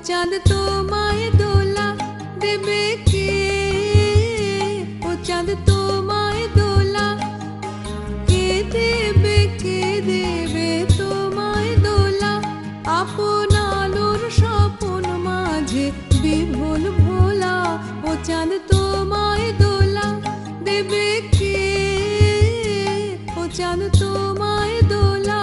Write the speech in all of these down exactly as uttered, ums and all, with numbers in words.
চাঁদ তোমায় দোলা দেবে কে? ও চাঁদ তোমায় দোলা কে দেবে? কে দেবে তোমায় দোলা? আপন আলোর স্বপন মাঝে বিভোল ভোলা। ও চাঁদ তোমায় দোলা দেবে কে? ও চাঁদ তোমায় দোলা।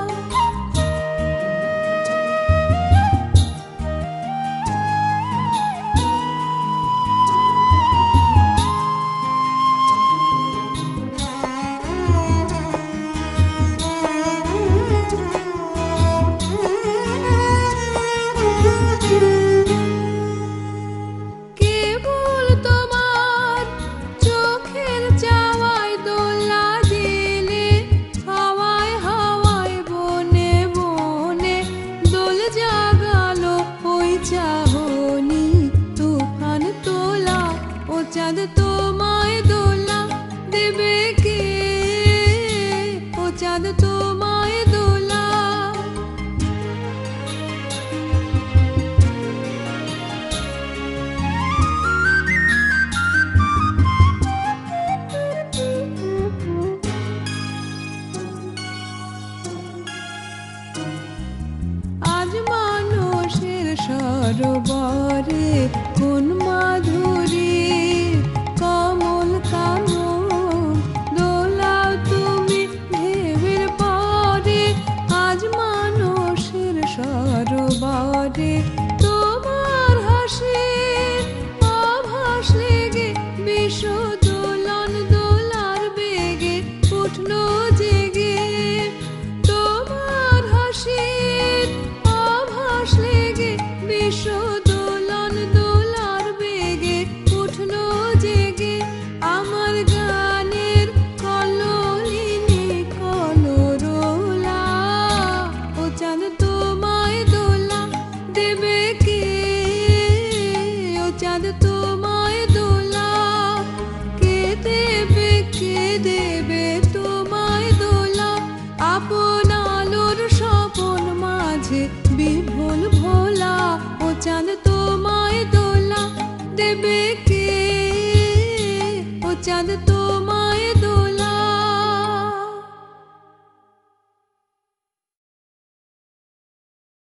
কেবল তোমার চোখের চাওয়ায় দোলা দিলে, হাওয়ায় হাওয়ায় বনে বনে দোল জাগালো ওই চাহনি তুফান তোলা। ও চাঁদ তোমায় দোলা দেবে কে? ও চাঁদ তোমায় দোলা। আজ মানুষের সরোবরে কোন মাধুরী কমল কানন দোলাও তুমি ঢেউয়ের পরে। আজ মানুষের সরোবরে তোমার হাসির আভাস লেগে বিশ্ব দোলন দোলার বেগে উঠলো যে